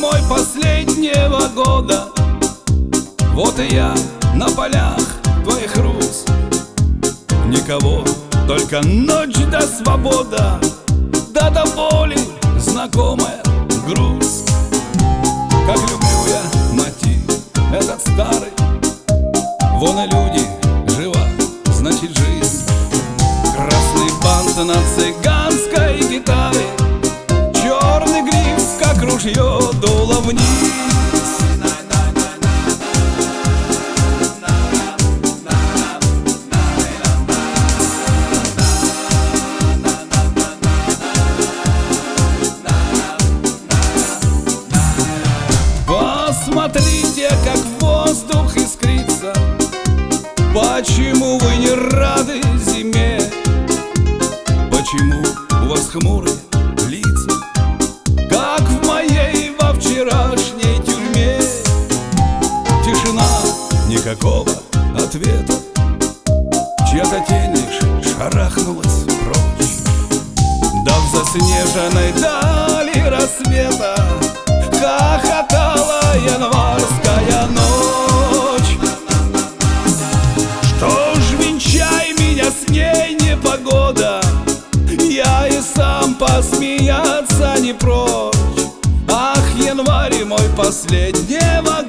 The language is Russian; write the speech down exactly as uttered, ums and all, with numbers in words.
мой последнего года. Вот и я на полях твоих роз. Никого, только ночь да свобода, да до боли знакомая грусть. Как люблю я мотив этот старый. Вон и люди, жива, значит жизнь. Красный бант на цыганской гитаре, черный гриф, как ружье, дуло вниз. Посмотрите, как воздух искрится. Почему вы не рады зиме? Почему у вас хмурые лица, как в моей во вчерашней тюрьме? Тишина, никакого ответа, чья-то тень лишь шарахнулась прочь. Да в заснеженной дали рассвета хохотала январская ночь. Что ж, венчай меня с ней непогода, я и сам посмеяться не прочь. Ах, январь мой последнего